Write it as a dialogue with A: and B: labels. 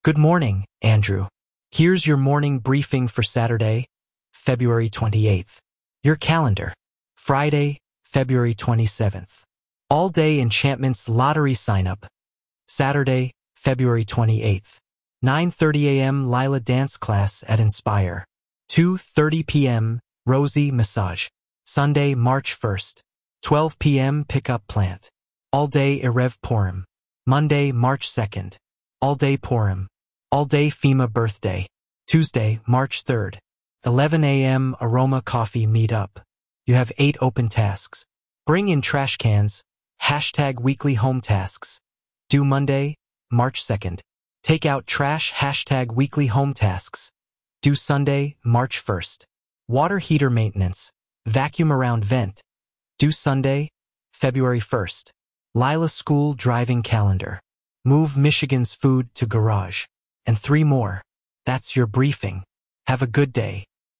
A: Good morning, Andrew. Here's your morning briefing for Saturday, February 28th. Your calendar. Friday, February 27th. All-day Enchantments Lottery sign-up. Saturday, February 28th. 9:30 a.m. Lila dance class at Inspire. 2:30 p.m. Rosie massage. Sunday, March 1st. 12 p.m. Pickup plant. All-day Erev Purim. Monday, March 2nd. All-day Purim. All-day FEMA birthday. Tuesday, March 3rd. 11 a.m. Aroma Coffee meetup. You have 8 open tasks. Bring in trash cans. #weekly home tasks. Due Monday, March 2nd. Take out trash. #weekly home tasks. Due Sunday, March 1st. Water heater maintenance. Vacuum around vent. Due Sunday, February 1st. Lila school driving calendar. Move Michigan's food to garage. And 3 more. That's your briefing. Have a good day.